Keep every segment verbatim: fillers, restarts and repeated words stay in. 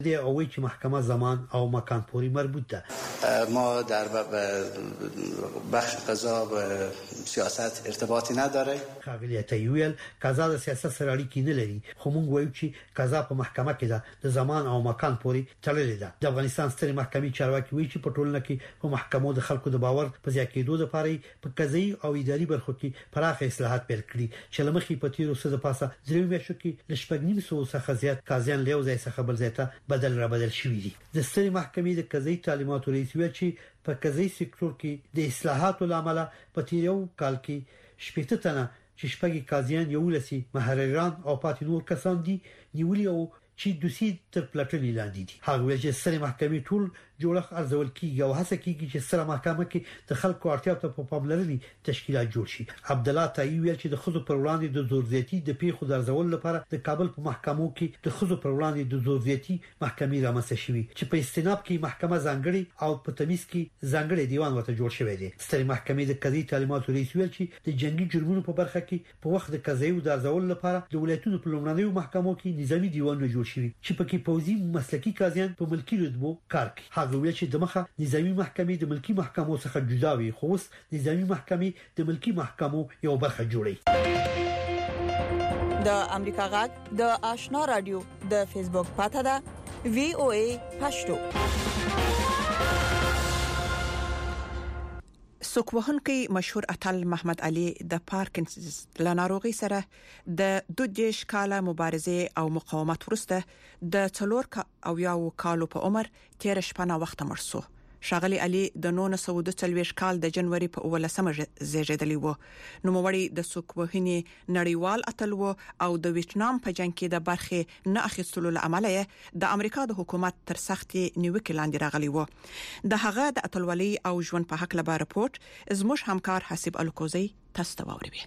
دی او چې محکمه زمان او مکان پورې مربوط ده. ما در بخش قضا و سیاست ارتباطی نداره. خاغلی تایویل قضا د سیاست سره اړیکې نه لري، خو موږ وایو چې قضا په محکمه کې ده، د زمان او مکان پورې تړلې ده. د افغانستان سترې محکمې چارواکي وایي چې په ټولنه کې په محکمو د خلکو د باور په زیاتېدو لپاره په قضایي او اداري برخو کې پراخه اصلاحات پیل کړي چې لمخې په تیرو څه د پاسه درې میاشتو کې د شپږ نیم سوه څخه زیات قاضیان له ځای څخه بل ځای ته بدل را بدل شوي دي. د سترې محکمې د قضایي تعلیماتو رئیس ویل چې په قضایي سکتور کې د اصلاحاتو لامل په تیرو کال کې شپږ تنه چې شپږ قاضیان یو لسی محرران او پاتې نور کسان دي نیولي او چې دوسی تر پلاتنی لاندې دي. هغه ویل چې سترې محکمې ټول جوړښت ارزول کیږي او هڅه کیږي چې ستره محکمه کې د خلکو اړتیاو ته په پاملرنې تشکیلات جوړ شي. عبد الله تایي ویل چې د خزو پر وړاندې د زور زیاتی د پیښو د ارزول لپاره د کابل په محکمو کې د خزو پر وړاندې د زور زیاتی محکمې رامنځته شوې چې په استناب کې محکمه ځانګړي او په تمیز کې ځانګړي دیوان ورته جوړ شوی دی. سترې محکمې د قضایي تعلیماتو رئیس ویل چې د جنگي جرمونو په برخه کې په وخت د قضایي د ارزول لپاره د ولایتونو په لومړنیو محکمو کې نظامی دیوانونه جوړ شوي چې پکې پوځي مسلکي قاضیان په ملکی رتبو کار کوي. هغه ویل چې د مخه نظامی محکمې د ملکی محکمو څخه جدا وي، خو اوس نظامی محکمې د ملکی محکمو یو برخه جوړي. د امریکا غږ د آشنا رادیو د فیسبوک پاته ده وی او ای پښتو. سوکوهنکی مشهور اتل محمد علي د پارکینسنز لناروغي سره د دوه کاله مبارزه او مقاومت وروسته د څلور او یو کالو په عمر تیر شپه وخت مرسو. شاغلی علي د نولس سوه دوه څلوېښت کال د جنوري په اولسمه زیږیدلی و. نوموړی د سوکوهنی نړیوال اتل و او د ویتنام په جنگ کې د برخې نه اخیستلو لامل د امریکا د حکومت تر سختي نیوکې لاندې راغلی و. د هغه د اتلولۍ او ژوند په حق لپاره رپورت زموږ همکار حسیب الکوزی تاسو ته واوري.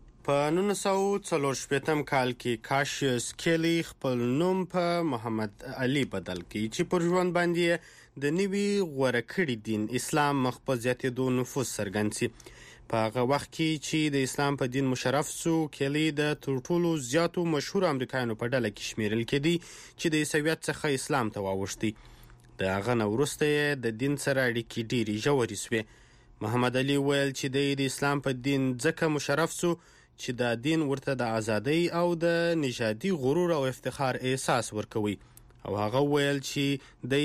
په نولس سوه څلور شپېتم کال کې کاشیوس کیلی خپل نوم په محمد علي بدل کړ چې پر ژوند باندې د نوي غوړه کړي دین اسلام مخ په زیاتېدو نفوذ څرګند شي. په هغه وخت کې چې د اسلام په دین مشرف سو، کیلی د تر ټولو زیاتو مشهور امریکایانو په ډله کې شمیرل کېدی چې د عیسویت څخه اسلام ته واوښتي. د هغه نه وروسته د دین سره اړیکې ډېرې ژورې شوې. محمد علي ویل چې د اسلام په دین ځکه مشرف سو چې دا دین ورته د ازادۍ او د نژادي غرور او افتخار احساس ورکوي، او هغه ویل چې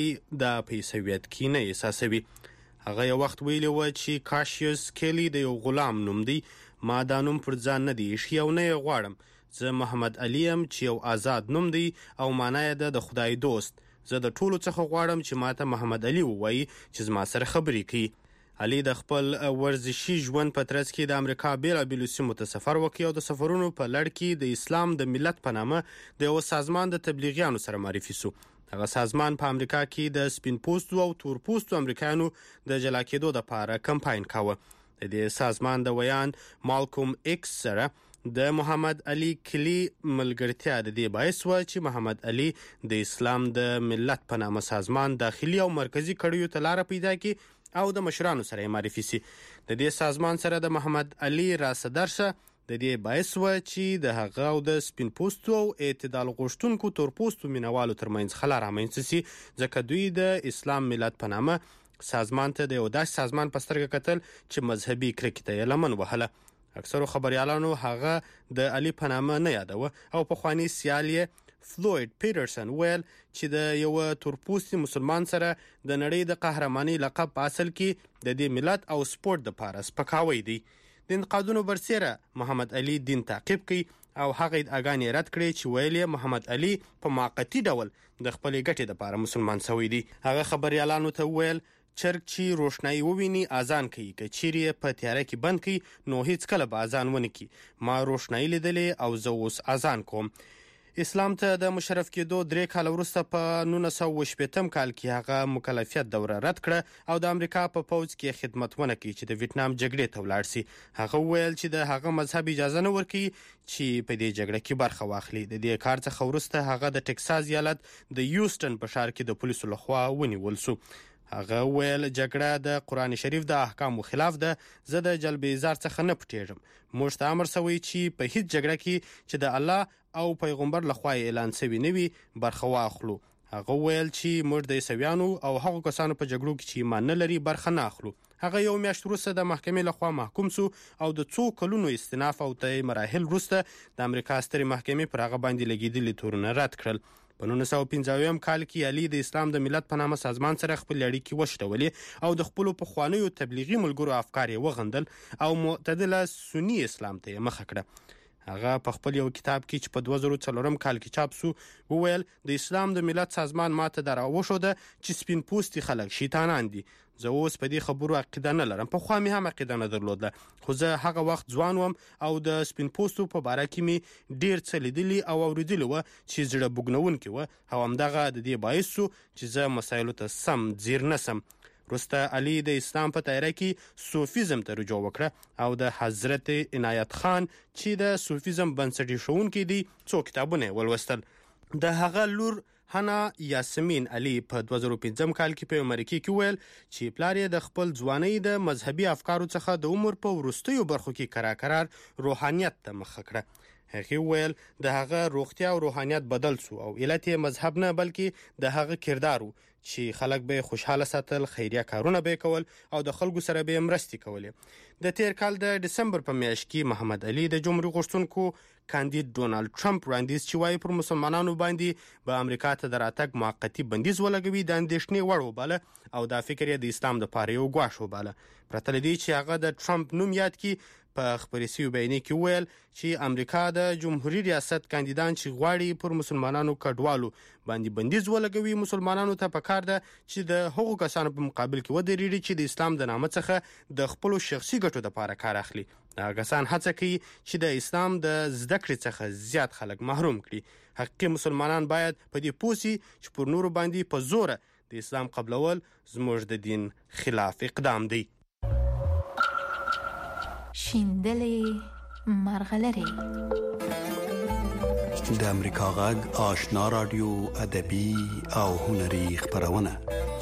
د عیسویت کې نه احساسوي. هغه یو وخت ویلی و چې کاشیوس کیلی د یو غلام نوم دی، ما دا نوم پر ځان نه دی ایښی او نه یې غواړم. زه محمد علي یم چې یو آزاد نوم دی او معنا یې ده د خدای دوست. زه د ټولو څخه غواړم چې ماته محمد علي ووایي چې زما سره خبرې کوي. علي د خپل ورزشي ژوند په ترڅ کې د امریکا بیلابیلو سیمو ته سفر وکړ او د سفرونو په لړ کې د اسلام د ملت په نامه د یو سازمان د تبلیغیانو سره معرفي شو. هغه سازمان په امریکا کې د سپین پوستو او تور پوستو امریکایانو د جلا کېدو لپاره کمپاین کاوه. د دې سازمان د ویان مالکوم ایکس سره د محمد علي کلی ملګرتیا د دې باعث و چې محمد علي د اسلام د ملت په نامه سازمان داخلي او مرکزی کړیو ته لار پیدا کړي او د مشرانو سره معرفي سي. د دې سازمان سره د محمد علي راسدرشه د دې باعث و چې د هغه او د سپین پوستو او اعتدال غوښتونکو تور پوستو مینوالو ترمنځ خلا رامنځته سي، ځکه دوی د اسلام ملت په نامه سازمان ته د یو داسې سازمان په سترګه کتل چې مذهبي کرکې ته یې لمن وهله. اکثرو خبريالانو هغه د علي په نامه نه یادوه او پخوانی سیال یې فلوید پیټرسن ویل چې د یو تورپوستي مسلمان سره د نړۍ د قهرماني لقب په اصل کې د دې ملت او سپورت د پاره سپکاوی دی. د انتقادونو برسېره محمد علي دین تعقیب کړي او هغه ادعاګانې رد کړې چې ویل محمد علي په موقتی ډول د خپلې ګټې لپاره مسلمان شوی دی. هغه خبريالانو ته ویل چرګ چې روشنايي وویني اذان کوي، که چیرې په تیاره کې بند کوي نو هیڅ کله به اذان ونه کوي. ما روشنايي لیدلې او زه اوس اذان کوم. اسلام ته د مشرف کېدو درې کال وروسته په نولس سوه شپېتم کال کې هغه مکلفیت دوره رد کړه او د امریکا په پوځ کې خدمت ونه کړي چې د ویتنام جګړې ته ولاړ شي. هغه ویل چې د هغه مذهب اجازه نه ورکړي چې په دې جګړه کې برخه واخلي. د دې کار څخه وروسته هغه د ټکساس ایالت د یوسټن په ښار کې د پولیسو لخوا ونیول شو. هغه ویل جګړه د قرآن شریف د احکامو خلاف ده، زه د جلب ایزار څخه نه پټېږم. موږ ته امر شوی چې په هیڅ جګړه کې چې د الله او پیغمبر لخوا اعلان شوی نه وي برخه واخلو. هغه ویل چې موږ د عیسویانو او هغو کسانو په جګړو کې چې ایمان نه لري برخه نه اخلو. هغه یو میاشت وروسته د محکمې لخوا محکوم سو او د څو کلونو استئناف او ته مراحل وروسته د امریکا سترې محکمې پر هغه باندې لګېدلي تورونه رد کړل. په نولس سوه پنځه اویایم کال کې علي د اسلام د ملت په نامه سازمان سره خپل اړیکې وشلولې او د خپلو پخوانیو تبلیغي ملګرو افکار یې وغندل او معتدله سني اسلام ته یې مخه کړه. هغه په خپل یو کتاب کې چې په دوه زره څلورم کال کې چاپ سو وویل د اسلام د ملت سازمان ماته در وښوده چې سپین پوستي خلک شیطانان دي. زه اوس په دې خبرو عقیده نه لرم، پخوا مې هم عقیده نه درلوده، خو زه هغه وخت ځوان وم او د سپین پوستو په باره کې مې ډېر څه لیدلي او اورېدلي وه چې زړه بوږنونکي وه او همدغه د دې باعث سو چې زه مسایلو ته سم ځیر نه سم. وروسته علي د اسلام په دایره کې صوفیزم ته رجوع وکړه او د حضرت عنایت خان چې د صوفیزم بنسټ ایښودونکی دی څو کتابونه یې ولوستل. د هغه لور هنا یاسمین علي په دوه زره پنځم کال کې په امریکا کې ویل چې پلار یې د خپل ځوانۍ د مذهبي افکارو څخه د عمر په وروستیو برخو کې کرار کرار روحانیت ته مخه کړه. هغه ویل د هغه روغتیا او روحانیت بدل سو او علت یې مذهب نه بلکې د هغه کردار چې خلک به خوشحاله ساتل، خیریه کارونه به کول او د خلکو سره به مرستې کولې. د تیر کال د دسمبر په میاشت کې محمد علي د جمهوریت غوښتونکو کاندید ډونالد ټرمپ وړاندیز چې وایي پر مسلمانانو باندې به امریکا ته د راتګ موقتي بندیز ولګوي د اندېښنې وړ وباله او دا فکر یې د اسلام دپاره یو ګواښ وباله. پرته له دې چې هغه د ټرمپ نوم یاد کړي، په خپرې سوي بیانیه کې ویل چې امریکا د جمهوریت ریاست کاندیدان چې غواړي پر مسلمانانو کډوالو باندې بندیز ولګوي، مسلمانانو ته پکار ده چې د هغو کسانو په مقابل کې ودرېږي چې د اسلام د نامه څخه د خپلو شخصي ګټو دپاره کار اخلي. هغه کسان هڅه کوي چې د اسلام د زده کړې څخه زیات خلک محروم کړي. حقیقي مسلمانان باید په دې پوه سي چې پر نورو باندې په زوره د اسلام قبلول زموږ د دین خلاف اقدام دی. شیندلې مرغلرې د امریکا غږ آشنا رادیو ادبي او هنري خپرونه.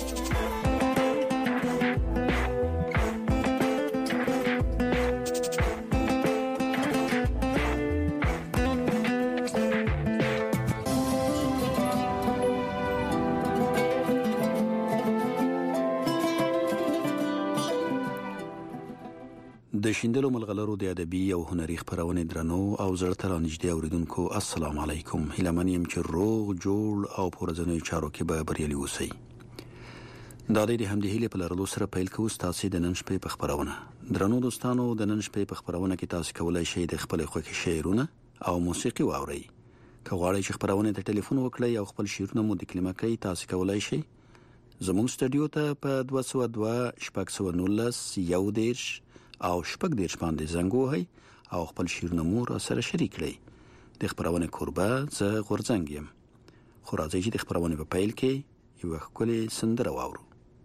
د شیندلو ملغلرو د ادبي او هنري خپرونې درنو او زړه ته رانږدې اوریدونکو السلام علیکم. هیله من یم چې روغ جوړ او په ورځنیو چارو کې به بریالي اوسئ. دا د همدې هیلې په لرلو سره پیل کوو ستاسې د نن شپې په خپرونه. درنو دوستانو، د نن شپې په خپرونه کې تاسو کولی شئ د خپلې خوښې شعرونه او موسیقي واورئ. که غواړئ چې خپرونه ته ټلیفون وکړئ او خپل شعرونه مو دکلمه کړئ، تاسو کولی شئ زموږ سټوډیو ته په دوه سوه دوه شپږ سوه نولس یو دېرش او شپږ دېرش باندې زنګ ووهئ او خپل شعرونه مو راسره شریک کړئ. د خپرونې کوربه زه غورځنګ یم. خو راځئ چې د خپرونې په پیل کې یوه ښکلې سندره واورو.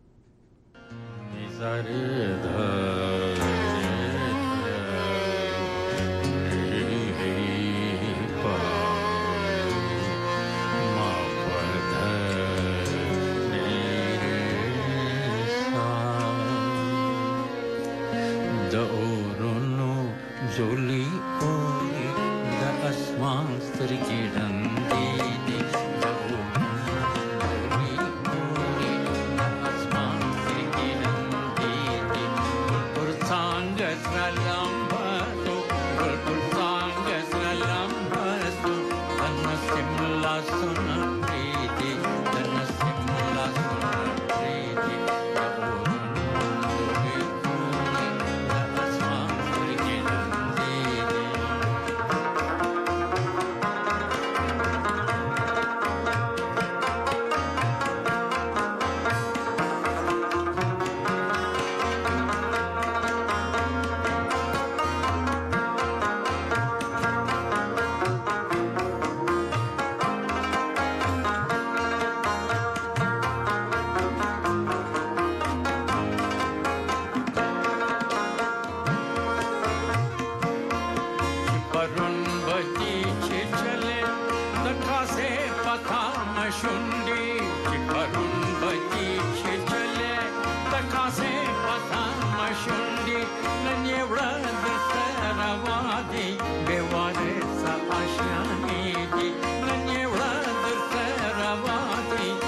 जोली ओली द आसमान स्तर की रंगी दी जोली ओली द आसमान स्तर की रंगी दी पुर सांग सलाम बसो पुर सांग सलाम बसो अनसिमला सुन प्रीति अनसिमला सुन प्रीति बेवारे सा आशियाने दी नन्हे वड़ा दर से रवादी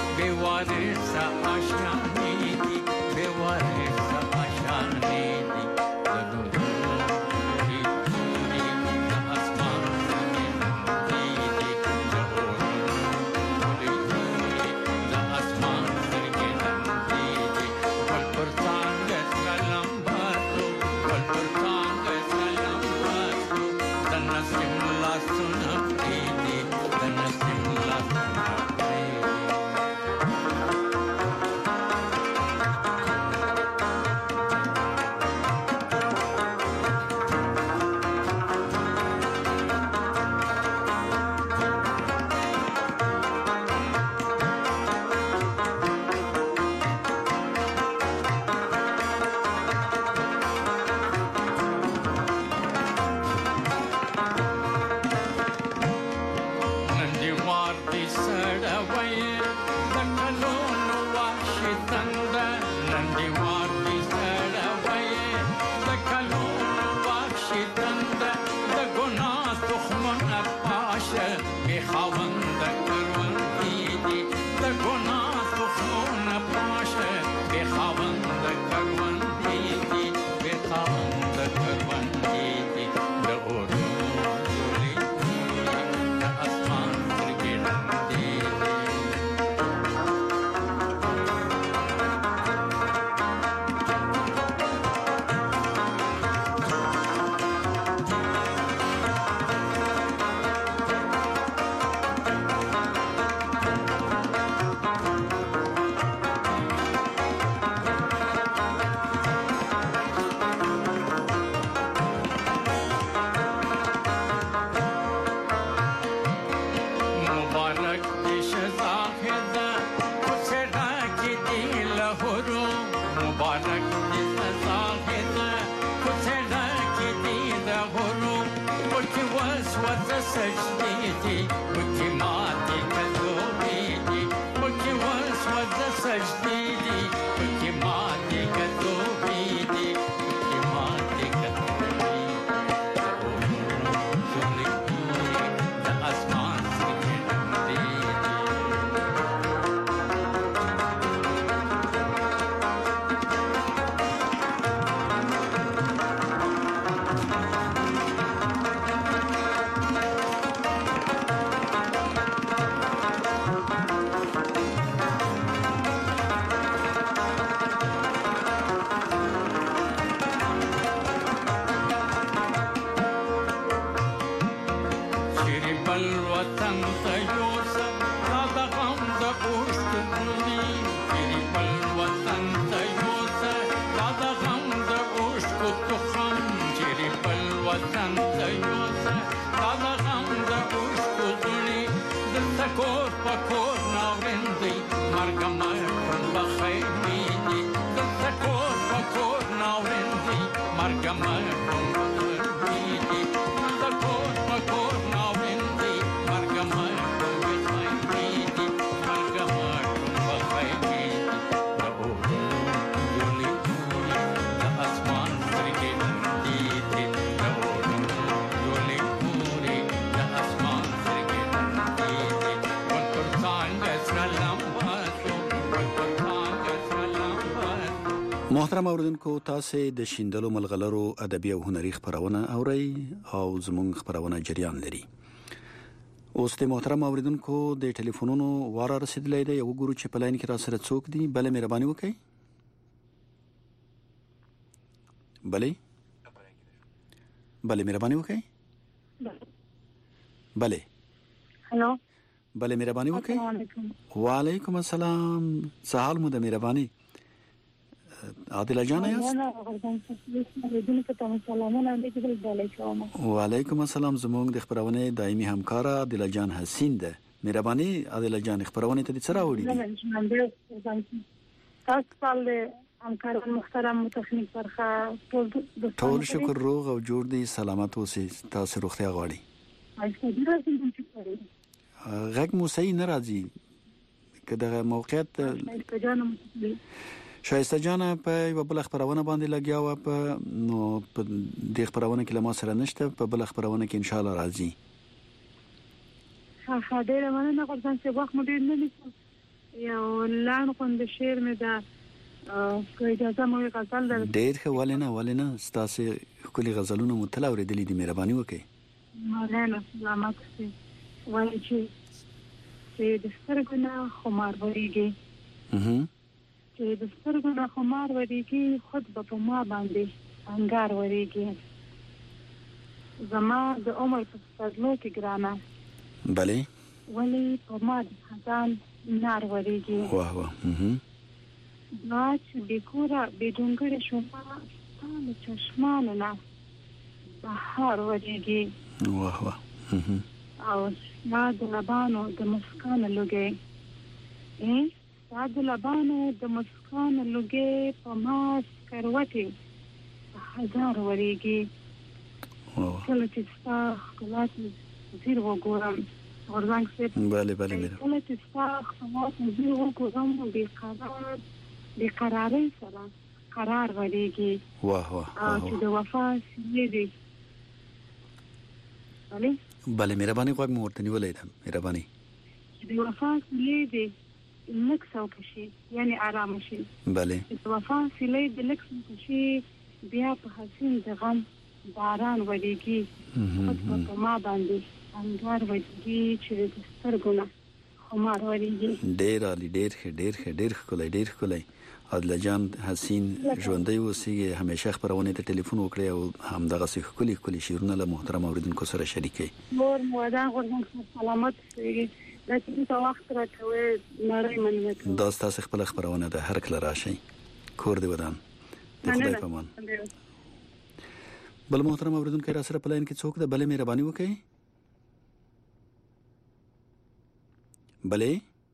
محترم اوریدونکو تاسو د شیندلو ملغلرو ادبي او هنري خبرونه اورئ او زموږ خبرونه جریان لري. اوس د محترم اوریدونکو د ټلیفونونو واره رسیدلې ده. یو ګورو چې په لاین کې را سره څوک دي. بل مهرباني وکړئ. بلې بلې مهرباني وکړئ. بلې هلو بلې مهرباني وکړئ. وعلیکم السلام. سهال مو د مهرباني عادله جان یاست؟ وعلیکم السلام. زموږ د خبرونه دایمي همکار عادله جان حسین ده. مهرباني عادله جان خبرونه ته څه راوړي؟ تاسو ول همکاران محترم متخنیک برخه ټول شکر روغ او جوړ دي سلامت اوسئ. تاسو روغتیا غواړئ؟ غږ مو صحیح نه راځي. که دغه موقعیت شایسته جان په یو بل خبرونه باندې لګیا و په نو په د خبرونه کې لمو سره نشته. په بل خبرونه کې ان شاء الله راځي. ها ها ډېر مننه. غواړم چې وخت مو ډېر نه نیسم. یو لاړ غوند شعر مې دا که اجازه مو غزل در ډېر ښه ولنه ولنه ستاسو کلی غزلونه متل اوریدلې دي مهرباني وکړئ. مولانا سلامت سي وایي چې چې د سترګو نه خمار وريږي چې د سترګو نه خمار وريږي خود به په ما باندې انګار وريږي زما د عمر په فضلو کې ګرانه بله ولی په ما د خزان نار وريږي واه واه باچ بیکورا بیدونګړې شوما ستانه چشمانه نه بهار وريږي واه واه او ما د لبانو د مسکان لوګي ای ما د لبانو د مسکان لوګي په ما کروټي هزار وريږي کله چې ستا خلات زیر وګورم ورځنګ سپ bale bale mira کله چې ستا خلات زیر وګورم به قرار به قرارې سره قرار وريږي واه واه او چې د وفا سیدي bale bale مهرباني غوږ مو ورته نیولې ده مهرباني د وفا سیدي لک څوکشي یعنی آرام شي bale د وفا سیدي د لک څوکشي بیا په حسین د غم باران ودیږي په ما باندې انګار ودیږي چې د سترګو نه خمار ودیږي ډېر علي ډېر ښه ډېر ښه ډېر ښکلی ډېر ښکلی عادله جان حسین ژوندی اوسئ همیشه خپرونې ته ټلیفون وکړئ او همدغسې ښکلي ښکلي شعرونه له محترم اوریدونکو سره شریک کړئ. نور مودا غوړم سلامت اوسئ لکه څه وخت راکوي نړۍ مننه دا ستاسو خپل خپرونه ده هر کله راشئ کور دی ودان د خدای په امان. بل محترم اوریدونکو را سره پلاین کې څوک ده بلې مهرباني وکړئ بلې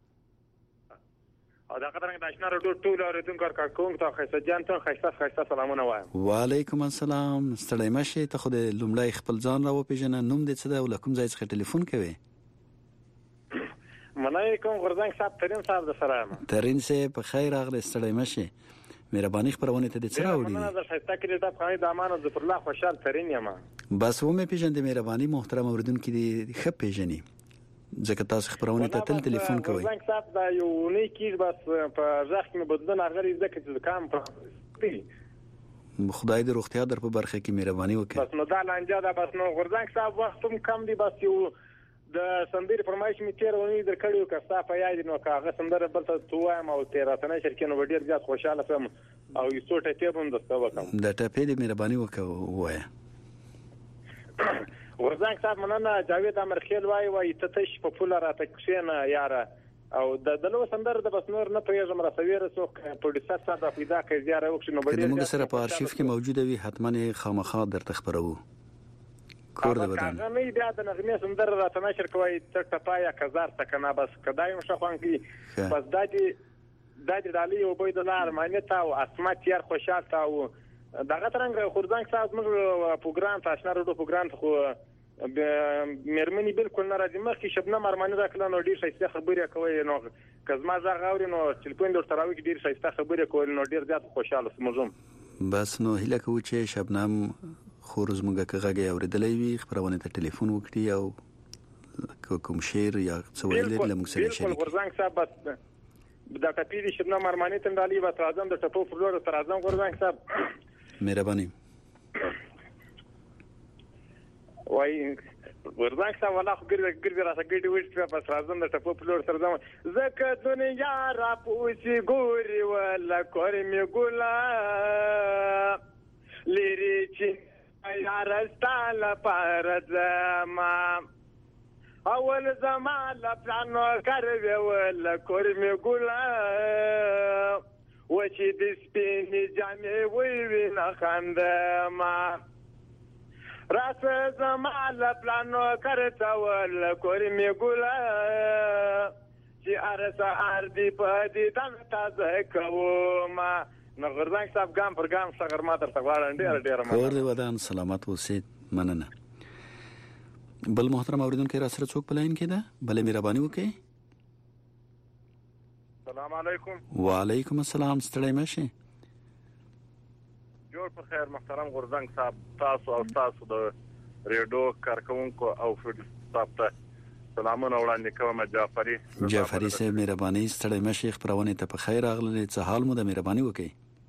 او دا قدرنګ د آشنا رډو ټول اوریدونکو کارکونکو ته خیسه جان ته خیسه خیسه سلامونه وایم. وعلیکم السلام ستړی مشه ته خو د لومړی خپل ځان را وپیژنه نوم دې څه ده او کوم ځای څخه ټلیفون کوي؟ منای کوم غرزنګ صاحب ترين صاحب د سره یم. ترين صاحب په خیر راغلی ستړی مشه مهرباني خبرونه ته د څه راوړي؟ مننه د خیسه کې د خپل د امانت ظفر الله خوشحال ترين یم. بس و مې پیژندې مهرباني محترم اوریدونکو دې ښه پیژني ځکه تاسو خبرونه ته تل ټلیفون کوئ. غرزنګ صاحب دا یو نه کیږي بس په ځخ کې بدلون اغلی ځکه چې کام پرې خدای دې روغتیا در په برخه کې مهرباني وکړي. بس نو دا لانجه دا بس نو غرزنګ صاحب وخت هم کم دی بس یو د سندري فرمایش می تیر ونی در کړیو که صاحب یاد نو کاغه سندره بل ته توایم او تیراتنه شرکینو وړي ډیر خوشاله سم او یو څو ټکي هم دسته وکم د ټپې دې مهرباني وکړه وایي. ورځنګ صاحب مننه جاوید امرخیل وای وای ته تش په پوله راته کښینه یاره او د دلو سندر د بس نور نه پریږم را سویره څوک پروډوسر صاحب پیدا کړي زیاره وکړي نو بډې موږ سره په ارشیف کې موجوده وي حتما خامخا درته خبرو کور دی ودان هغه نه بیا د نغمې سندر راته نشر کوي تر پایا کزار تکنه بس کدایم شخوان کی بس دادی دادی دالی او بيد لار معنی تا او اسمت یار خوشحال تا او دغه ترنګ خورځنګ صاحب موږ پروګرام ته آشنا روډو پروګرام ته خو مېرمنې بالکل نه راځي مخکې شبنه مرمنه راکړه نو ډیر ښه خبرې کوي نو کزما زغ غاوري نو ټلیفون در تراوي ډیر ښه خبرې کوي نو ډیر زیات خوشاله سمزم بس نو هله کوي چې شبنم خورز موږ کغه اوریدلې وي خبرونه ته ټلیفون وکړي او کوم شعر یا څه ویل لمږ سره شریک بالکل ورځنګ صاحب بس دا کپیری شبنه مرمنه تندالي و ترازم د ټپو فلور ترازم ورځنګ صاحب مهرباني وای ورځنګ صاحب والله خو ګرځي ګرځي راځي ګډي وښه په ترازم د ټپو فلور ترازم زکه دنیا را پوسی ګوري ولا کور می ګولا لری چې یار ستاله پرځما اول زمان لپلانو کروي ولا کور می ګولا و چې د سپینې جامې وی وینه خندما راس زمان لپلانو کرتا ولا کور می ګولا چې ارسه اردی په دې تن تازه کوما نو غرزنګ صاحب ګام پر ګام څنګه ما تر څنګه ډیر ډیر ما کور دی ودان سلامت اوسئ مننه. بل محترم اوریدونکو را سره څوک پلاین کې ده بلې مهرباني وکړئ. السلام علیکم. وعلیکم السلام ستړی مشه جوړ په خیر محترم غرزنګ صاحب تاسو او تاسو د ریډیو کارکونکو او فډ صاحب ته سلامونه وړاندې کوم جعفري جعفري سه مهرباني ستړي مشي خبرونه ته په خیر اغله څه حال مو د مهرباني وکي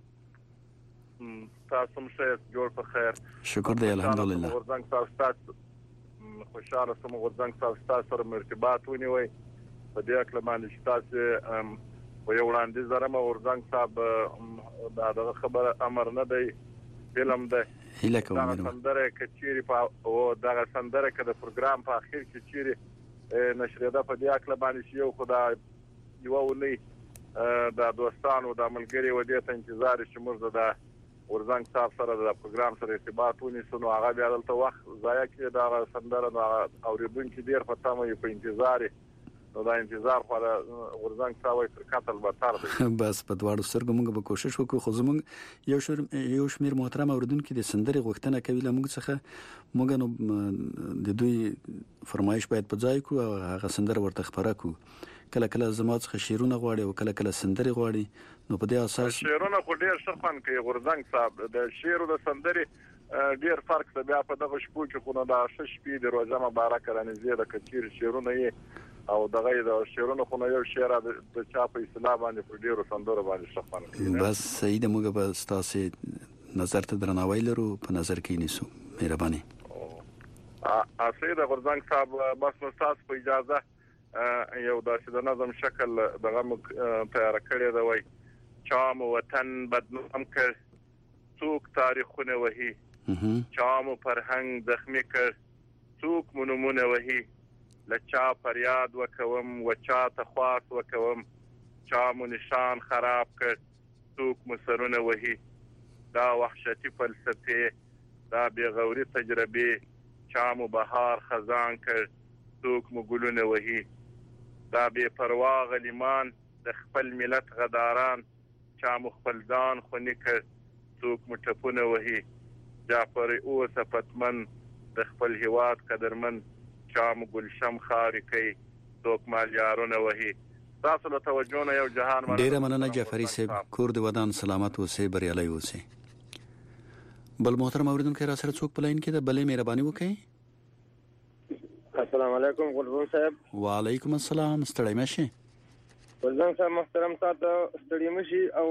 تاسو هم شه جوړ په خیر شکر دی الحمدلله ورزنګ تاسو تاسو خوشاله سم ورزنګ تاسو تاسو سره مرتبات ونیوي په دې اکل باندې چې تاسو و یو وړاندې زره ما ورزنګ صاحب دا دغه خبره امر نه دی فلم دی هله کوم دا سندره کچيري په او دا سندره کده پروګرام په اخر کې چيري نشریده په دې اکل باندې یو خدای یو ولي دا دوستانو د ملګری و دې ته انتظار چې موږ دا ورزنګ صاحب سره د پروګرام سره ارتباط ونیسو نو هغه بیا دلته وخت ضایع کړي دا سندره نو اوریدونکو ډیر په تمه یو په انتظار نو دا انتظار خو ورزنګ صاحب تر قتل به تر بس په دواړو سرګو موږ به کوشش وکړو خو زموږ یو شمیر یو شمیر محترم اوریدونکو د سندري غوښتنه کوي لمغه څخه موږ نو د دوی فرمایش باید په ځای کو هغه سندره ورته خبره کو کله کله زما څخه شیرونه غواړي او کله کله سندري غواړي نو په دې اساس شیرونه خو ډیر شخصن کوي ورزنګ صاحب د شیرو د سندري ډیر فرق دی بیا په دغه شپو کې خو نو دا شش پی د روزه مبارک رانه زیاده کثیر شیرونه یې او دغه د شیرونو خو نو یو شعر د چا په اصطلاح باندې پر ډیرو سندرو باندې شخصن کوي بس سید موږ به تاسو نظر ته درناوی لرو په نظر کې نیسو مهرباني ا سید ورزنګ صاحب بس نو تاسو په اجازه یو داسې د نظم شکل دغه تیار کړی دی وای چا مو وطن بدنام کړ څوک تاریخونه وهي چا مو فرهنګ زخمی کړ څوک مو نمونه وهي لچا فریاد وکوم وچا تخواس وکوم چا مو نشان خراب کړ څوک مو سرونه وهي دا وحشتي فلسفه دا بغوري تجربه چا مو بهار خزان کړ څوک مو ګلونه وهي دا بے پروا غلیمان د خپل ملت غداران چا مخبل ځان خو نکړ څوک مټپونه وهي جعفر او صفتمن د خپل هواد قدرمن چا مګلشم خاري کوي څوک مال یارونه وهي تاسو له توجه نه یو جهان باندې ډیر مننه جعفري صاحب کور د ودان سلامت اوسې بریالي اوسې بل محترم اوریدونکو را سره څوک پلاین کې د بلې مهرباني وکړي السلام علیکم غلبون صاحب وعلیکم السلام ستړی مشه غلبون صاحب محترم تاسو ستړی مشي او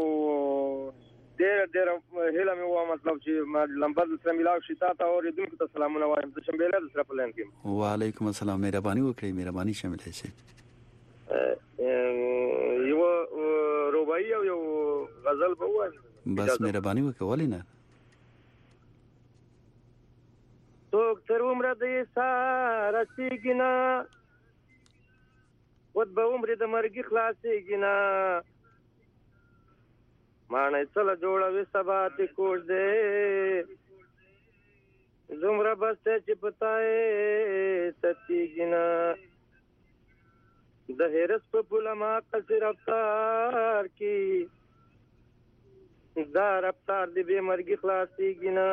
ډېر ډېر هله مې و مطلب چې ما لمبر سره ملاو شي تاسو اوریدونکو ته سلامونه وایم د شنبهله سره پلان کې وعلیکم السلام مهرباني وکړئ مهرباني شامل شي یو روبای او یو غزل په وای بس مهرباني وکړئ ولینه څوک تر عمر د ساره سیګنا ود به عمر د مرګ خلاصيګنا مانه چل جوړوي سبا ته کوړ دې زمرا بس چې پتاي ستیګنا د هرس په بولما قصر رفتار کی دا رفتار دې به مرګ خلاصيګنا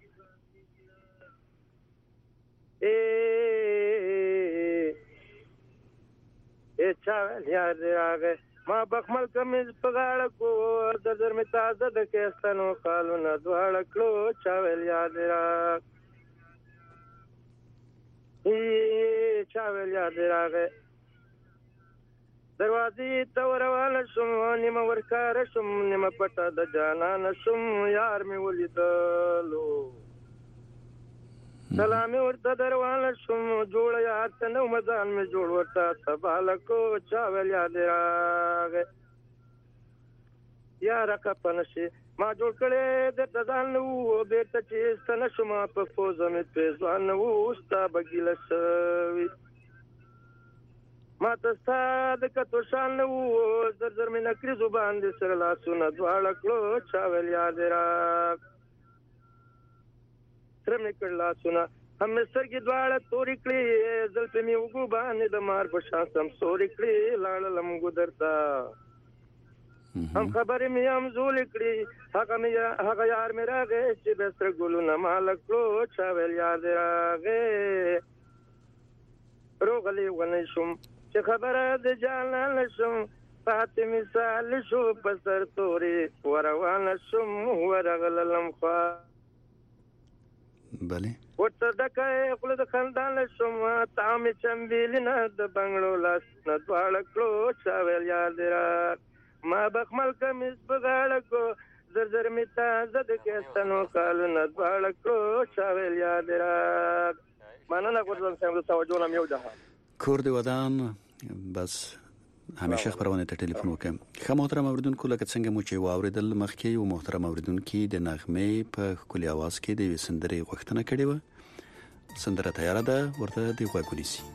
اے اے چا یاد راغه ما بخمل کمیز پغاړه کو د در می تازه د کېستانو قالونه دواړه کړو چا ویل یاد راغ اے چا ویل یاد راغه دروازې ته ورواله شم نیمه ورکاره شم نیمه پټه د جانان شم یار می ولیدلو سلامي ورته دروازه شم جوړ یاد نو مزان می جوړ ورته سبالکو چا ویل یاد راغه یار کپنشي ما جوړ کړې د تدان نو بیرته چې ستنه شم په فوز می پېځوان نو استا بګیل شوی ما ته د کتو شان نو زر زر می نکري زبان دې سره لاسونه دواړه کړو چا ویل یاد راغ تر مې کړلا سنا هم سترګې دواړه تورې کړې زل په می وګو باندې د مار په شان سم سورې کړې لاړ لم ګدرتا هم خبرې مې هم زول کړې هغه مې هغه یار مې راغې چې بسر ګلونه مالک لو چا ویل یاد راغې روغلې ونې شم چې خبره د جانان شم فاطمه مثال شو په سر تورې وروان شم ورغللم خوا بله ورته ډکه خپل د خندان شوم تام چمبیلینه د بنگلو لاس نه دواړه کړو چا ویل یاد را ما بخمل کمیس بغاړه کو زر زر میتا زد کېستنو کال نه دواړه کړو چا ویل یاد را مننه کوم چې توجه نم یو جهان کور دی ودان بس همیشه خبرونه ته ټلیفون وکم. خه محترم اوریدونکو لکه څنګه مو چې واوریدل مخکې او محترم اوریدونکو د نغمه په خولي आवाज کې د وسندري غوښتنه کړې و. سندره تیار ده ورته دی غوښولې سي.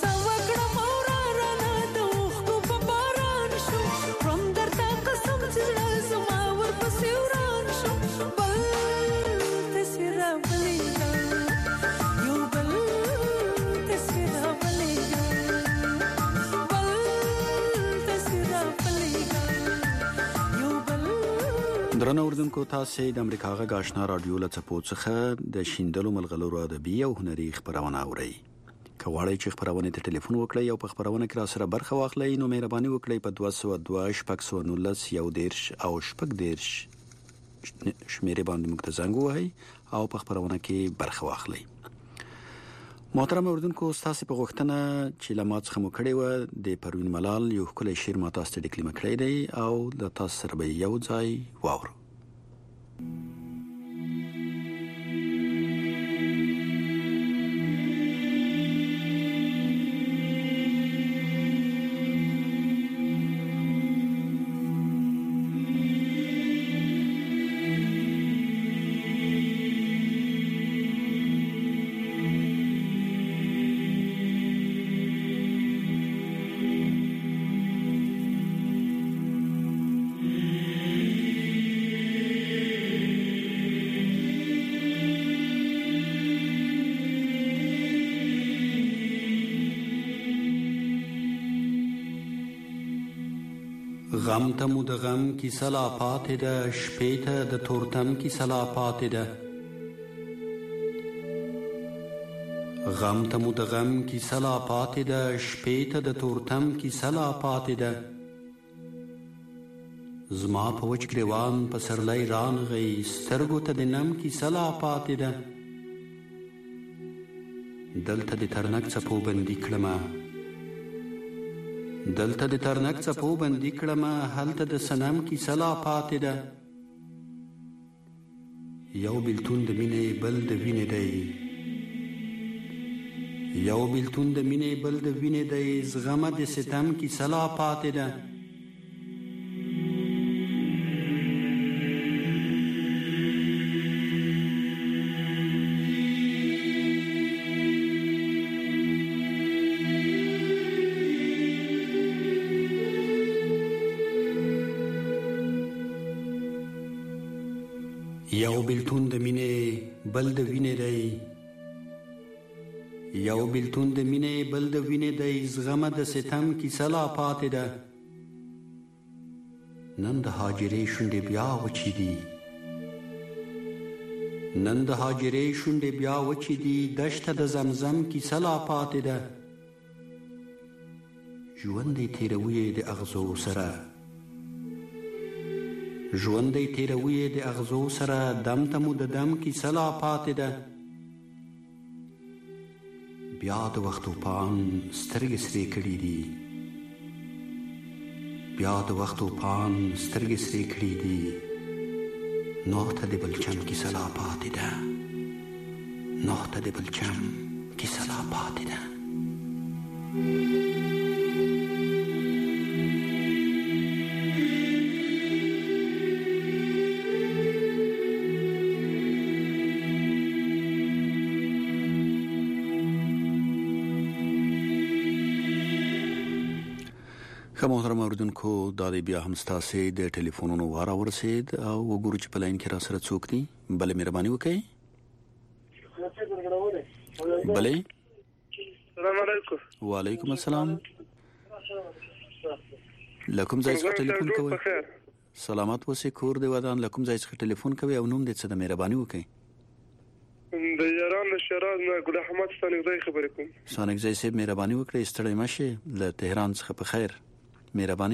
From the dark, some درنو اوردونکو تاسو د امریکا غږ آشنا رادیو له چپو څخه د شیندلو ملغلرو ادبي او هنري خبرونه اورئ. کواړی چې خبرونه ته ټلیفون وکړئ او په خبرونه کې را سره برخه واخلئ نو مهرباني وکړئ په دوه سوه دوه شپږ سوه نولس یو دیرش او شپږ دیرش شمیرې باندې موږ ته زنګ ووهئ او په خبرونه کې برخه واخلئ. محترم اوردونکو تاسو په غوښتنه چې له ما څخه مو کړې وه د پروین ملال یو ښکلی شعر ما تاسو ته ډیکلیمه کړی دی او د تاسو سره به یو ځای واورو. غم ته مو د غم کیسه لا پاتې ده، شپې ته د تورتم کیسه لا پاتې ده. غم ته مو د غم کیسه لا پاتې ده، شپې ته د تورتم کیسه لا پاتې ده. زما په وچ ګریوان پسرلی رانغی، سترګو ته د نم کیسه لا پاتې ده. دلته د ترنک څپو بندي کړمه، دلته د ترنک څپو بندي کړمه، هلته د صنم کیسه لا پاتې ده. یو بیلتون د مینې بل د وینې دی، یو بیلتون د مینې بل د وینې دی، زغمه د ستم کیسه لا پاتې ده. یو بیلتون د مینې بل د وینې دی، یو بیلتون د مینې بل د وینې دی، زغمه د ستم کیسه لا پاتې ده. نن د هاجرې شونډې بیا وچې دي، نن د هاجرې شونډې بیا وچې دي، دشته د زمزم کیسه لا پاتې ده. ژوند یې تېروي د اغزو سره، ژوند یې تېروي د اغزو سره، دم ته مو د دم کیسه لا پاتې ده. بیا د وخت توپان سترګې سرې کړي دي، بیا د وخت توپان سترګې سرې کړي دي، نوح ته د بلچم کیسه لا پاتې ده، نوح ته د بلچم کیسه لا پاتې ده. ښه محترم اوریدونکو، دا دی بیا هم ستاسې د ټلیفونونو وار ورسید او وګورو چې په لاین کې را سره څوک دي. بلې مهرباني وکړئ. بلې. السلام علیکم. وعلیکم السلام. له کوم ځای څخه ټلیفون کوئ؟ سلامت اوسئ، کور دې ودان. له کوم ځای څخه ټلیفون کوئ او نوم دې څه ده؟ مهرباني وکړئ. د یاران له شیراز نه ګل احمد ستانکزی خبرې کوم. ستانکزی صاحب مهرباني وکړئ، ستړی مه شئ، له تهران څخه په خیر. مهرباني.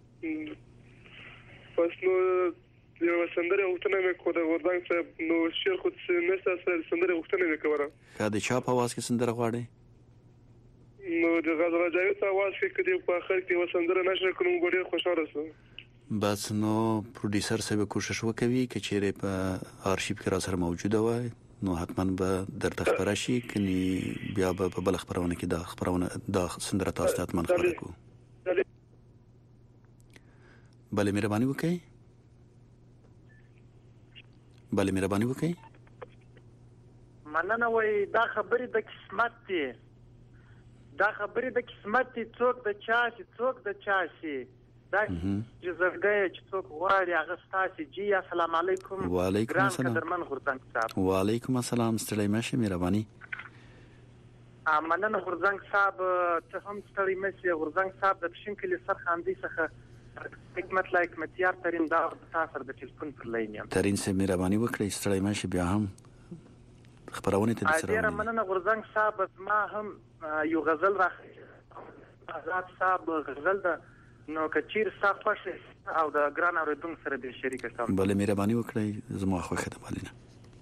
پس نو یو سندره غوښتنه مې کوله ورځنګ صاحب، نو شعر خو نسته سره سندره غوښتنه مې کوله. که د چا په आवाज کې سندره غواړئ؟ نو د غزل جاوید په आवाज کې کدی په اخر کې و سندره نشره کوم ډیر خوشاله شوم. بس نو پروډوسر صاحب کوشش وکوي چې چیرې په آرشیف کې را سره موجوده وای نو حتما به درته خبره شي، کني بیا به په بل خبرونه کې دا خبرونه دا سندره تاسو ته حتما خبره کوو. بله مهرباني وکړئ. بله مهرباني وکړئ. مننه. وای دا خبرې د قسمت دي، دا خبرې د قسمت دي، څوک د چا شي څوک د چا شي، دا چې زړګی چې څوک غواړي هغه ستاسې. جی السلام علیکم. وعلیکم السلام. قدرمن غورځنګ صاحب. وعلیکم السلام. ستړی مه شئ، مهرباني. مننه غورځنګ صاحب، ته هم ستړی مه شې. غورځنګ صاحب د پښین کلي سرخاندي څخه حکمت لایک متیار ترين دا تاسو د ټلیفون پر لاین یم. ترين سه مهرباني وکړئ ستړی ماشي بیا هم خبرونه ته سره. ډیره مننه غورزنګ صاحب، ما هم یو غزل را آزاد صاحب غزل ده نو کچیر صاحب خوښ او د ګران اوریدونکو سره به شریک شم. بله مهرباني وکړئ زما خوښه ده مالینه.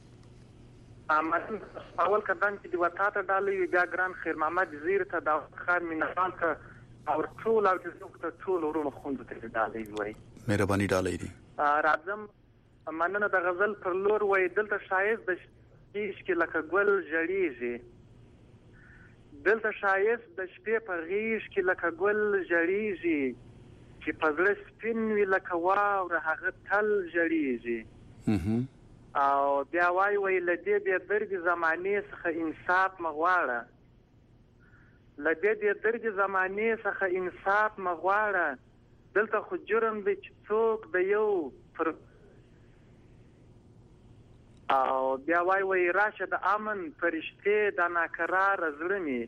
امن اول کدان چې دی وتا ته ډالې بیا ګران خیر محمد زیر ته دا خان مینوال ته او ټول او د ته ټول ورونو خوند ته ډالې وای. مهرباني ډالې دي. راځم مننه د غزل پر لور وای دلته شایز د شیش کې لکه ګل جړیږي، دلته شایز د شپې په غیش کې لکه ګل جړیږي، چې په زړه سپین وی لکه واوره هغه تل جړیږي. او بیا وای وای لدې دې درد زمانه څخه انصاف مغواړه، لدې دې درد زمانه څخه انصاف مغواړه، دلته خو جرم دی چې څوک د یو پر. او بیا وای وای راشه د امن فرشته د ناقرار زړمی،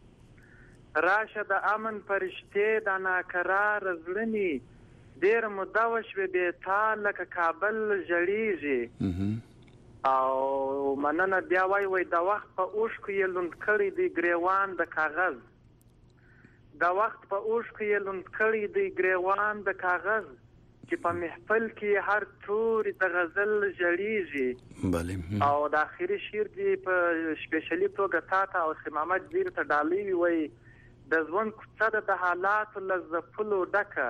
راشه د امن فرشته د ناقرار زړمی، ډیر مدوش به به تا لکه کابل جړیږي. او مننه بیا وای وای د وخت په اوښ کې لوند کړی دی ګریوان د کاغذ، د وخت په اوښ کې لوند کړی دی ګریوان د کاغذ، چې په محفل کې هر توري د غزل جړیږي. بله او د اخیری شعر دی په سپیشلی توګه تا ته او محمد زیر ته ډالې وای د ځوان کوڅه د حالات لزفلو ډکه،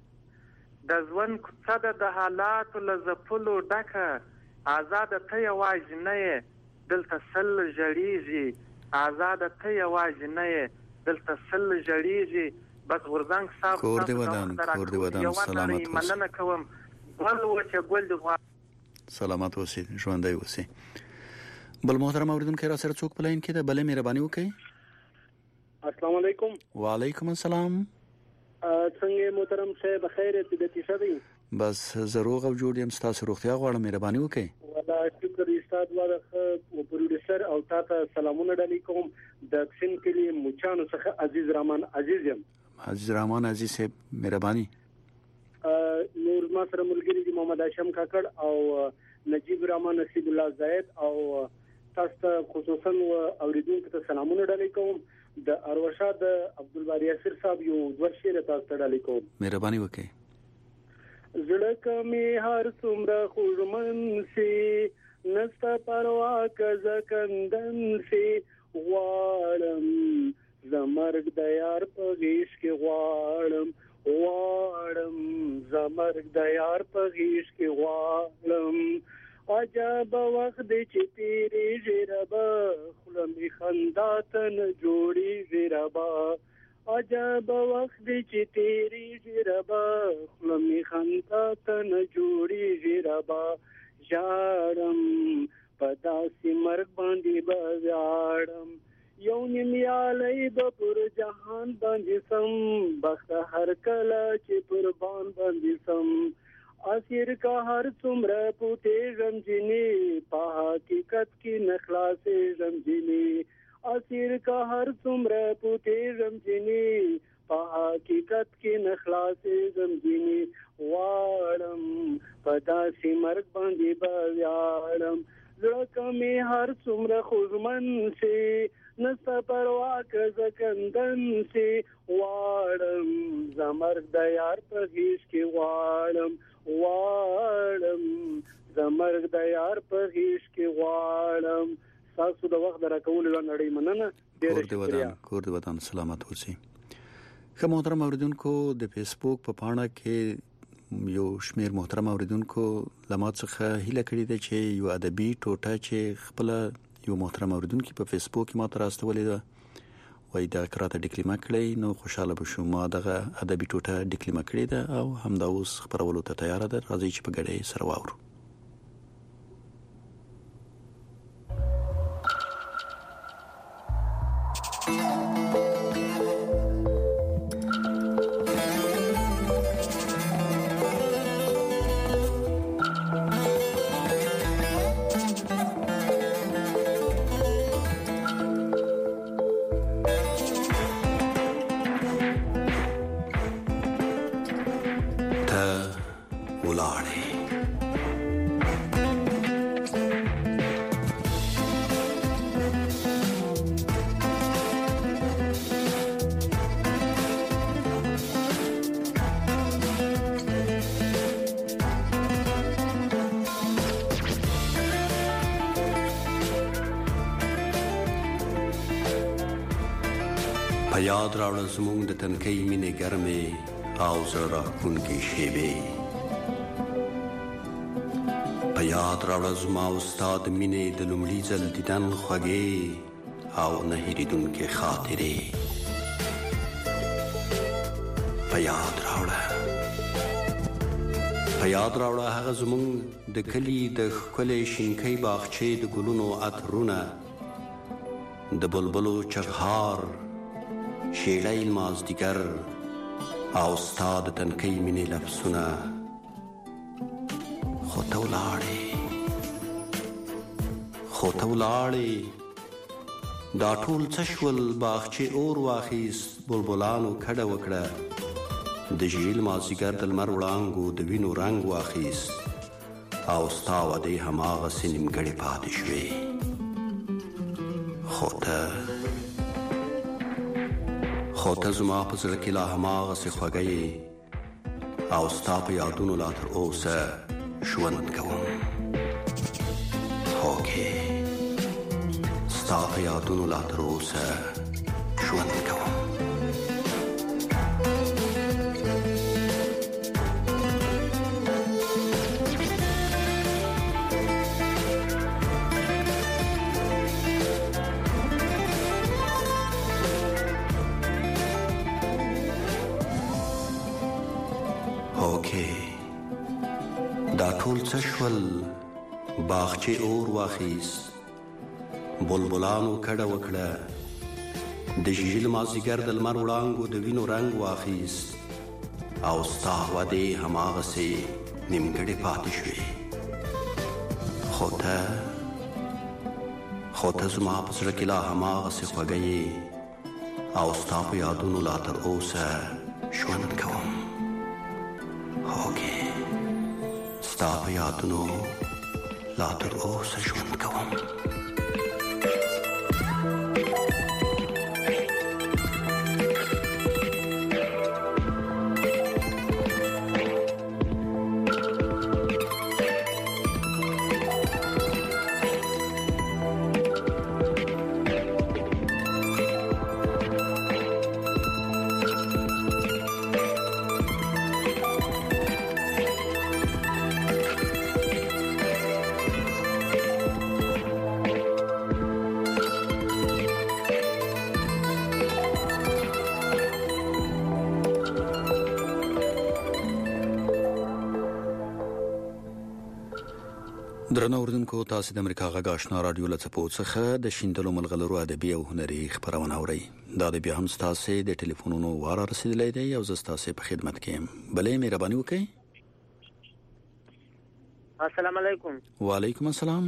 د ځوان کوڅه د حالات لزفلو ډکه، آزاد ته یوازې نه دلته سل جړیږي، آزاد ته یوازې نه دلته سل جړیږي. بس غورزنګ صاحب کور دی ودان کور دی ودان سلامت اوسئ. مننه کوم ګل وچه ګل دی غوا سلامت اوسئ ژوندۍ اوسئ. بل محترم اوریدونکو را سره څوک پلاین کې ده بلې مهرباني وکړئ. السلام علیکم. وعلیکم السلام. څنګه محترم صاحب بخیر دې د تشدي بس زروغ او جوړ یم ستاسو روغتیا غواړم مهرباني وکړئ. ولا شکر استاد ورخه او پروډوسر او تاسو سلامونه ډالې کوم د سین کلی مچانو څخه عزیز رحمان عزیز یم. عزیز رحمان عزیز صاحب مهرباني. نور ما سره ملګری دي محمد هاشم کاکړ او نجیب رحمان نصیب الله زاید او تاسو خصوصا اوریدونکو ته سلامونه ډالې کوم. د اروشاد عبدالباری یاسر صاحب یو دوه شعر تاسو ته ډالې کوم مهرباني وکړئ. زړه کمه هر څومره خورمن سي نستا پروا کز کندن سي غواړم زمرګ د یار په غیش کې غواړم غواړم زمرګ د یار په غیش کې غواړم عجب وخت چې تیری جربا خلمي خندا تن جوړي جربا عجب وخت چې تیری جربا خلمي خندا تن جوړي جربا ژړم پداسي مرګ باندې بغاړم یو نیميالي د پر جهان باندې سم بخت هر کله چې قربان باندې سم اخر کا هر څومره پوتې غمجنې په حقیقت کې نخلاصې غمجنې اخر کا هر څومره پوتې غمجنې په حقیقت کې نخلاصې غمجنې واړم پداسي مرګ باندې بغاړم زړه کمې هر څومره خوږمن سي نستا پروا کز کندن سي واړم زمرګ د یار په غیش کې واړم واړم زمرګ د یار په غیش کې واړم. تاسو د وخت راکول لنړی مننه. کور دی ودان کور دی ودان سلامت اوسئ. خو محترم اوریدونکو د فیسبوک په پاڼه کې یو شمیر محترم اوریدونکو لمات څخه هیله کړې ده چې یو ادبي ټوټه چې خپل یو محترم اوریدونکو په فیسبوک کې ماته راستولې ده وای دا کراته ډیکلیما کړی نو خوشاله بشو. ما دغه ادبي ټوټه ډیکلیما کړې ده او همدا اوس خبرولو ته تیار ده. راځي چې په ګډه سره واورو. ته ولاړې په یاد راوړه زموږ د تنکۍ مینې ګرمې او زړه راښکونکې شېبې په یاد راوړه زما او ستا د مینې د لومړي ځل دیدن خوږې او نه هېرېدونکې خاطرې په یاد راوړه په یاد راوړه هغه زموږ د کلي د ښکلې شینکۍ باغچې د ګلونو عطرونه د بلبلو چغهار شیړی مازدیګر او ستا د تنکۍ مینې لفظونه خو ته ولاړې خو ته ولاړې دا ټول څه شول باغچې اور واخیست بلبلانو کډه وکړه د ژیړ مازدیګر د لمر وړانګو د وینو رنګ واخیست او ستا وعدې هماغسې نیمګړې پاتې شوې خو ته خو ته زما په زړه کې لا هماغسې خوږه یې او ستا په یادونو لا تر اوسه ژوند کوم هوکې ستا په یادونو لا تر اوسه ژوند کوم دا ټول څه شول باغچې اور واخیست بلبلانو کډه وکړه د ژیړ مازدیګر د لمر وړانګو د وینو رنګ واخیست او ستا وعدې هماغسې نیمګړې پاتې شوې خو ته خو ته زما په زړه کې لا هماغسې خوږه یې او ستا په یادونو لا تر اوسه ژوند کوم هوکې ستا په یادونو لا تر اوسه ژوند کوم درنو اوریدونکو تاسو د امریکا غږ آشنا رادیو له څپو څخه د شیندلو ملغلرو ادبي او هنري خبرونه اورئ دا د بیا هم تاسو د ټلیفونونو واره رسیدلې دی او زه تاسو په خدمت کې یم بلې مهرباني وکړئ السلام علیکم وعلیکم السلام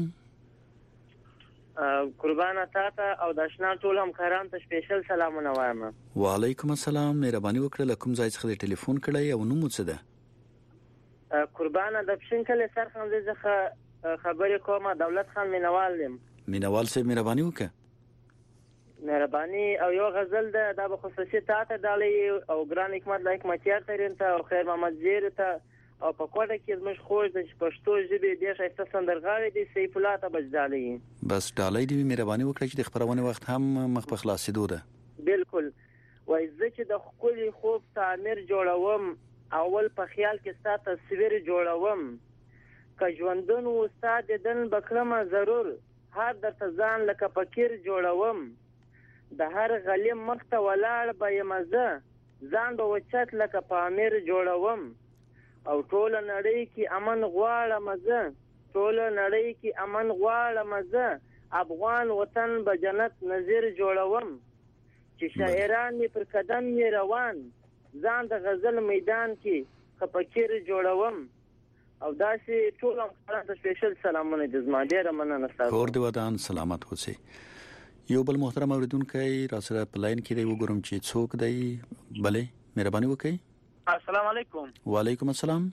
قربان تاته او د آشنا ټول همکاران ته سپیشل سلامونه وایم وعلیکم السلام مهرباني وکړئ کوم ځای څخه ټلیفون کړئ او نوم څه ده قربان د پښین کله سرخم ځخه خبرې کومه دولت خان مینوال دیم مینوال سه مهرباني وکړه مهرباني او یو غزل ده د خصوصي تاته دالي او ګران حکمت لایک مچیر ترین ته او خیر محمد زیر ته او په کوټه کې زموږ خوښ د پښتو ژبې د شایسته سندرغاړي د سیف الله ته بجدالي بس ډالۍ دی مهرباني وکړه چې د خبرونه وخت هم مخ په خلاصېدو ده بالکل وای زه چې د خولي خوب تعمیر جوړوم اول په خیال کې ستا تصویر جوړوم که ژوندون و استاد دن بکرمه ضرور هر درته ځان لکه فقیر جوړوم د هر غلیم مخته ولاړ به یم زه ځان به وچت لکه پامیر جوړوم او ټول نړۍ کې امن غواړم زه ټول نړۍ کې امن غواړم زه افغان وطن به جنت نظیر جوړوم چې شاعران می پر قدم می روان ځان د غزل میدان کې خپکیر جوړوم او داسې ټول هم ته سپیشل سلامونه د زما ډیره مننه تاسو کور دی ودان سلامت اوسئ یو بل محترم اوریدونکو را سره په لاین کې دی وګورم چې څوک دی بلې مهرباني وکړئ السلام علیکم. وعلیکم السلام.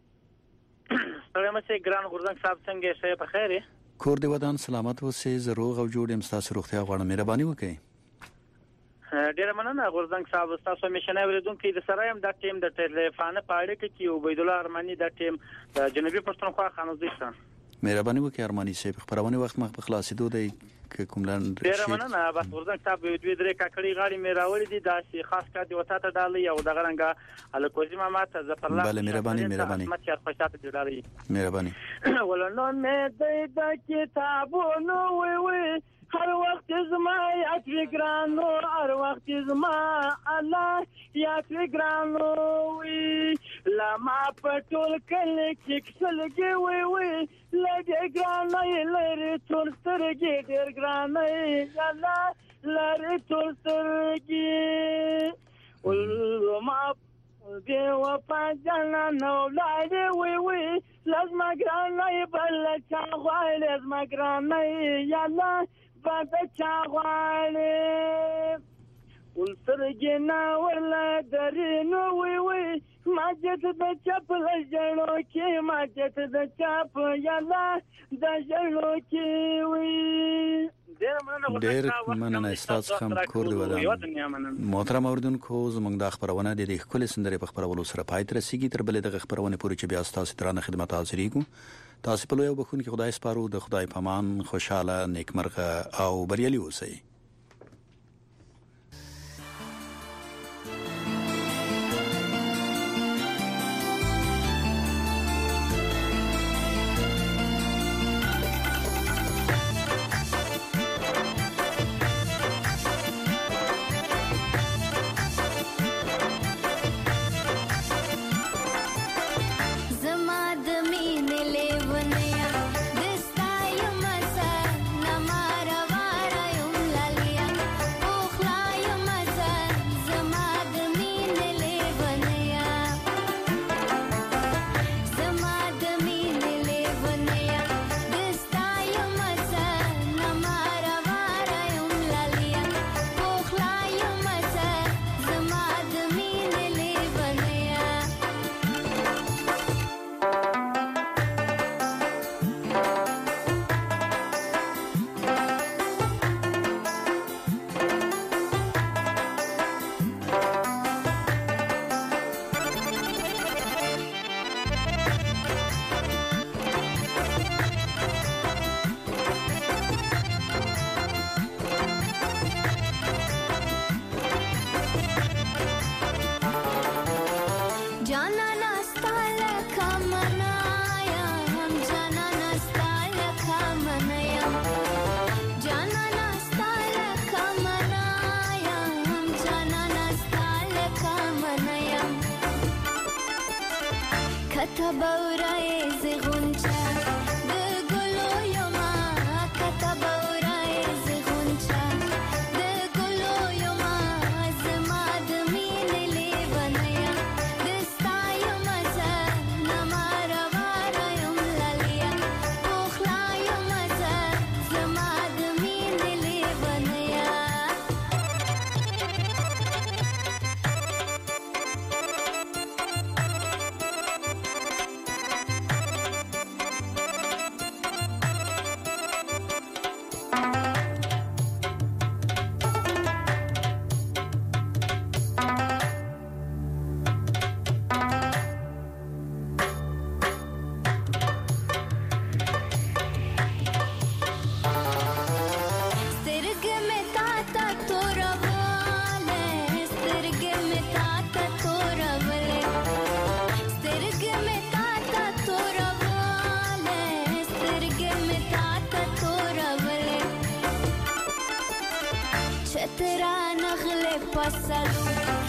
ستړي مشه ګران غورځنګ صاحب څنګه شې په خیر؟ کور دې ودان سلامت اوسې، زه روغ او جوړ یم، ستاسو روغتیا غواړم، مهرباني وکړئ. ډیره مننه غورځنګ صاحب، تاسو مشنه ورېدونکو د سره هم د ټیم د ټلیفون په اړه کې عبید الله ارمانی د ټیم د جنوبي پښتونخوا خانوزي سره مهرباني وکړئ. ارمانی صاحب خبرونه وخت مخ په خلاصېدو دی کوم لاند ډیره مننه. بس غورځنګ صاحب دوی درې کاکړي غاړي مې راوړي دي دا خاص کار دی وتا ته ډالي او د غرنګا الکوزي ماما ته ظفر الله بله مهرباني مهرباني مچ خوشاته دی ډالي مهرباني. ولنو مې د کتابونو وی وی هر وخت زما یاد وګرانو، هر وخت زما الله یاد وګرانو وی لما پټول کله کې کسلګي وی وی لګي ګرانې لري ټول سترګې ډېر ګرانې الله لري ټول سترګې ولما دی وفا جانا نو لای وی وی لازم ګرانې بل چا غوای لازم ګرانې یا الله بابا چاغواله ولسرګنا ولا درینو وی وی ماجت د چپ لجړو کې ماجت د چپ یالا د جړو کې وی ډېر مننه استاد خام کور دی ودان. محترم اوردونکو زموږ د خبرونه د خپل سندرې په خبرولو سره پای تر رسیدي، تر بلې د خبرونه پورې چې بیا تاسو ترانه خدمت حاضر یو. تاسو په لوی وبخون کې خدای سپارو، د خدای پامان، خوشاله، نیکمرغه او بریالي اوسئ. ترى نغلب والسلام